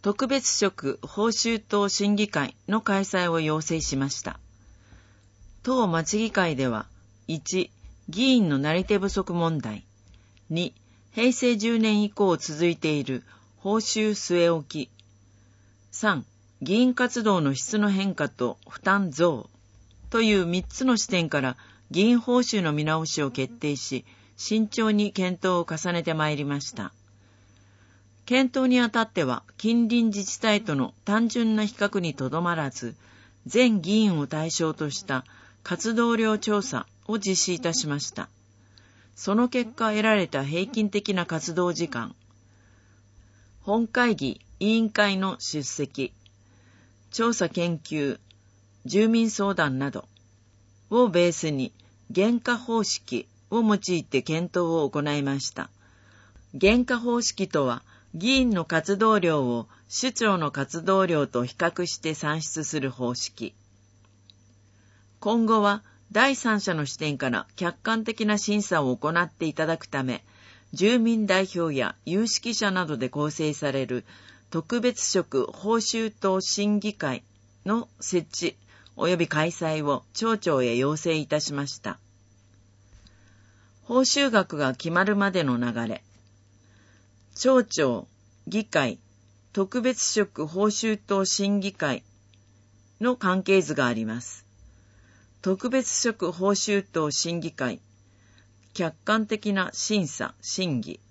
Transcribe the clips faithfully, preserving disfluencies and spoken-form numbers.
特別職報酬等審議会の開催を要請しました。当町議会では、いち、議員のなり手不足問題、に、平成じゅうねん以降続いている報酬据え置き、さん、議員活動の質の変化と負担増というみっつの視点から議員報酬の見直しを決定し、慎重に検討を重ねてまいりました。検討にあたっては、近隣自治体との単純な比較にとどまらず、全議員を対象とした活動量調査を実施いたしました。その結果得られた平均的な活動時間、本会議委員会の出席、調査研究、住民相談などをベースに原価方式を用いて検討を行いました。原価方式とは、議員の活動量を首長の活動量と比較して算出する方式。今後は第三者の視点から客観的な審査を行っていただくため、住民代表や有識者などで構成される特別職報酬等審議会の設置及び開催を町長へ要請いたしました。報酬額が決まるまでの流れ。町長、議会、特別職報酬等審議会の関係図があります。特別職報酬等審議会、客観的な審査・審議。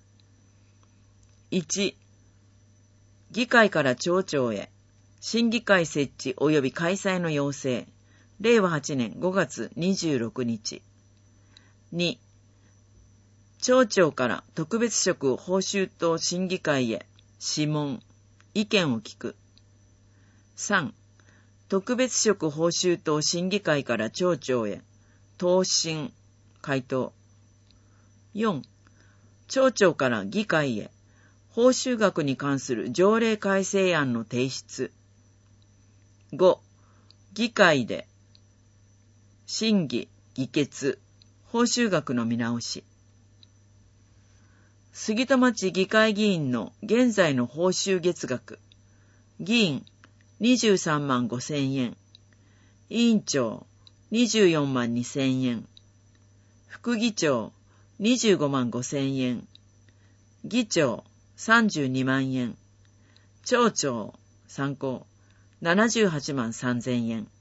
いち、議会から町長へ、審議会設置及び開催の要請、れいわはちねんごがつにじゅうろくにち。に、町長から特別職報酬等審議会へ諮問、意見を聞く。さん、特別職報酬等審議会から町長へ答申、回答。よん、町長から議会へ報酬額に関する条例改正案の提出。ご、議会で審議、議決、報酬額の見直し。杉戸町議会議員の現在の報酬月額。議員にじゅうさんまんごせんえん。委員長にじゅうよんまんにせんえん。副議長にじゅうごまんごせんえん。議長さんじゅうにまんえん。町長参考ななじゅうはちまんさんぜんえん。